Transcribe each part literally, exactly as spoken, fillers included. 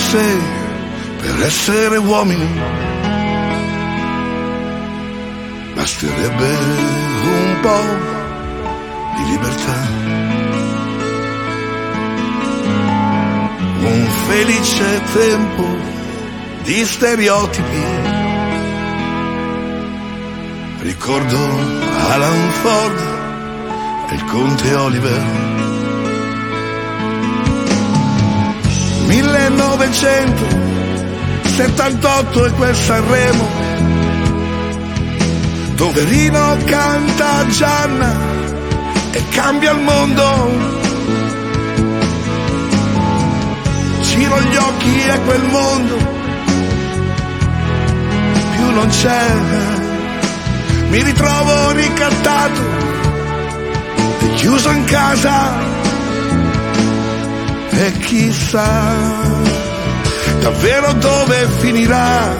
se per essere uomini basterebbe un po' di libertà, un felice tempo di stereotipi. Ricordo Alan Ford e il conte Oliver. millenovecentosettantotto e quel Sanremo dove Rino canta Gianna e cambia il mondo. Giro gli occhi e quel mondo più non c'è. Mi ritrovo ricattato e chiuso in casa e chissà davvero dove finirà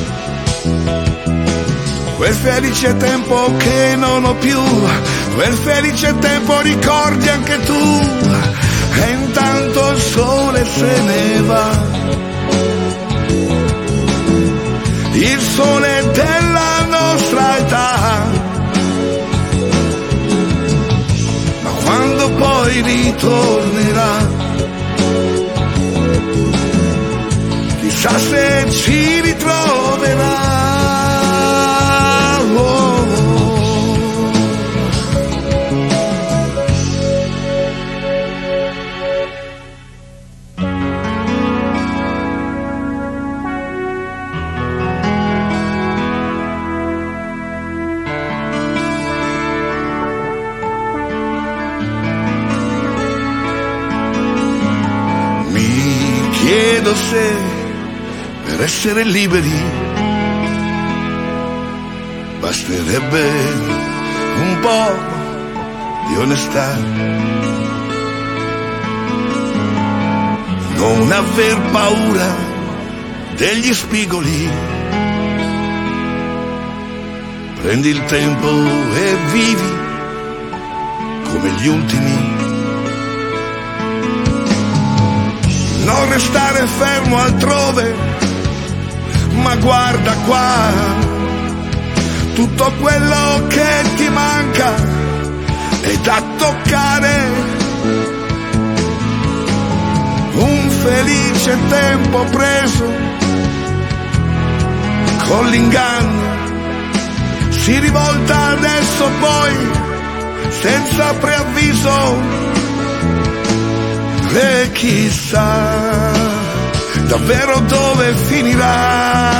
quel felice tempo che non ho più, quel felice tempo ricordi anche tu, e intanto il sole se ne va, il sole della nostra età, ma quando poi ritornerà, chissà se ci ritroverà. Chiedo se per essere liberi basterebbe un po' di onestà, non aver paura degli spigoli, prendi il tempo e vivi come gli ultimi. Non restare fermo altrove, ma guarda qua, tutto quello che ti manca è da toccare. Un felice tempo preso con l'inganno, si rivolta adesso poi senza preavviso. E chissà davvero dove finirà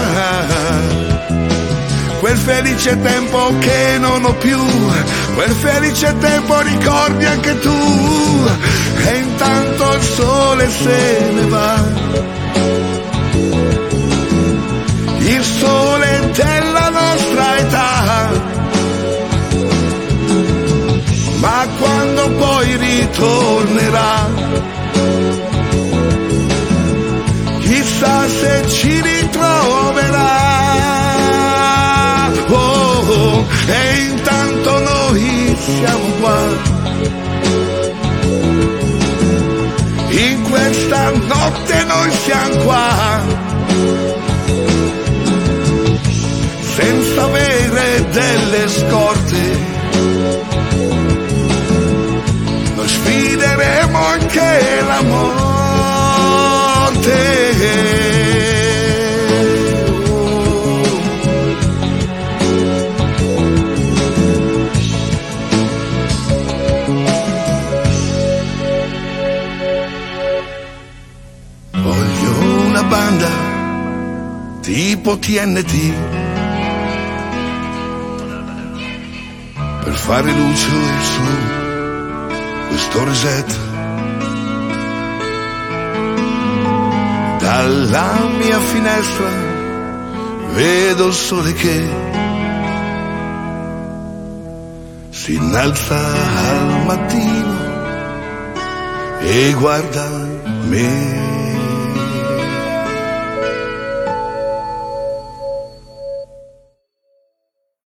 quel felice tempo che non ho più, quel felice tempo ricordi anche tu, e intanto il sole se ne va, il sole della nostra età, ma quando poi ritornerà, chissà se ci ritroverà. Oh, oh, e intanto noi siamo qua, in questa notte noi siamo qua, senza avere delle scorte. Noi sfideremo anche la morte. Voglio una banda tipo T N T per fare luce su questo reset. Dalla mia finestra vedo il sole che si innalza al mattino e guarda me.